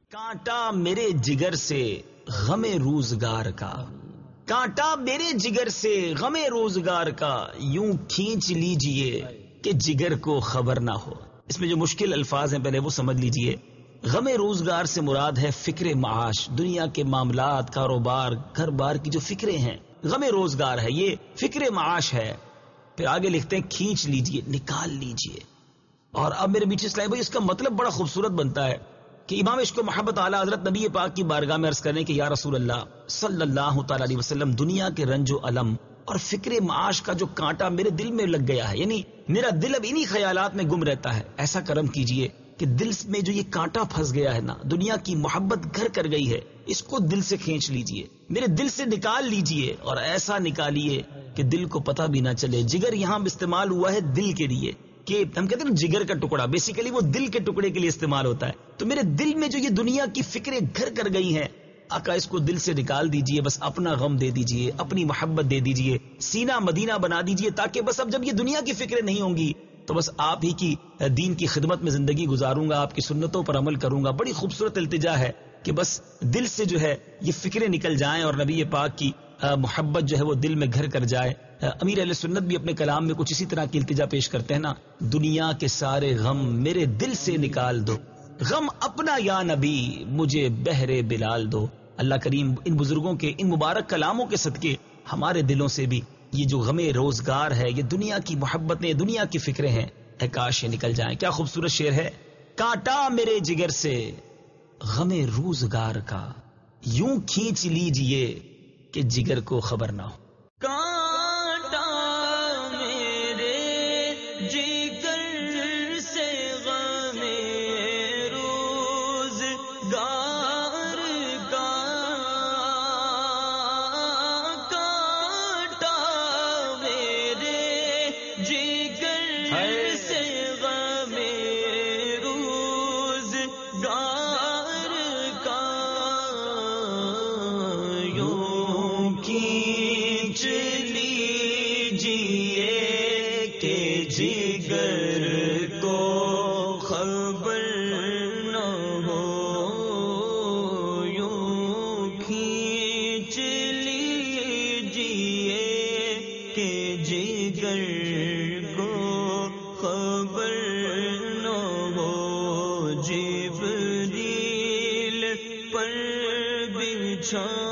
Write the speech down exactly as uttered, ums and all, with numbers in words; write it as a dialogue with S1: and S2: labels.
S1: کانٹا میرے جگر سے غم روزگار کا، کانٹا میرے جگر سے غم روزگار کا، یوں کھینچ لیجئے کہ جگر کو خبر نہ ہو۔ اس میں جو مشکل الفاظ ہیں پہلے وہ سمجھ لیجئے۔ غم روزگار سے مراد ہے فکر معاش، دنیا کے معاملات، کاروبار، گھر بار کی جو فکریں ہیں، غم روزگار ہے، یہ فکر معاش ہے۔ پھر آگے لکھتے ہیں کھینچ لیجئے، نکال لیجئے۔ اور اب میرے بیچ اسلام بھائی اس کا مطلب بڑا خوبصورت بنتا ہے کہ امام عشق و محبت اعلیٰ حضرت نبی پاک کی بارگاہ میں عرض کرنے کہ یا رسول اللہ صلی اللہ تعالی علیہ وسلم، دنیا کے رنج و علم اور فکر معاش کا جو کانٹا میرے دل میں لگ گیا ہے، یعنی میرا دل اب انہی خیالات میں گم رہتا ہے، ایسا کرم کیجئے کہ دل میں جو یہ کانٹا پھنس گیا ہے نا، دنیا کی محبت گھر کر گئی ہے، اس کو دل سے کھینچ لیجئے، میرے دل سے نکال لیجئے، اور ایسا نکالیے کہ دل کو پتہ بھی نہ چلے۔ جگر یہاں استعمال ہوا ہے دل کے لیے، کہ ہم کہتے ہیں جگر کا ٹکڑا، بیسیکلی وہ دل کے ٹکڑے کے لیے استعمال ہوتا ہے۔ تو میرے دل میں جو یہ دنیا کی فکریں گھر کر گئی ہیں، آقا اس کو دل سے نکال دیجئے، بس اپنا غم دے دیجئے، اپنی محبت دے دیجئے، سینہ مدینہ بنا دیجئے، تاکہ بس اب جب یہ دنیا کی فکریں نہیں ہوں گی تو بس آپ ہی کی دین کی خدمت میں زندگی گزاروں گا، آپ کی سنتوں پر عمل کروں گا۔ بڑی خوبصورت التجا ہے کہ بس دل سے جو ہے یہ فکریں نکل جائیں اور نبی پاک کی محبت جو ہے وہ دل میں گھر کر جائے۔ امیر اہل سنت بھی اپنے کلام میں کچھ اسی طرح کی التجا پیش کرتے ہیں نا، دنیا کے سارے غم میرے دل سے نکال دو، غم اپنا یا نبی مجھے بہرے بلال دو۔ اللہ کریم ان بزرگوں کے ان مبارک کلاموں کے صدقے ہمارے دلوں سے بھی یہ جو غم روزگار ہے، یہ دنیا کی محبتیں، دنیا کی فکریں ہیں، اے کاش یہ نکل جائیں۔ کیا خوبصورت شعر ہے، کانٹا میرے جگر سے غم روزگار کا، یوں کھینچ لیجئے کہ جگر کو خبر نہ ہو۔
S2: کانٹا میرے جگر سے غم روزگار کا، کانٹا میرے جگر سے غم روزگار کا، یوں کھینچ لیجئے کہ جگر کو خبر نہ ہو، یوں کھینچ لیجئے کہ جگر کو خبر نہ ہو، جبریل پر بچھا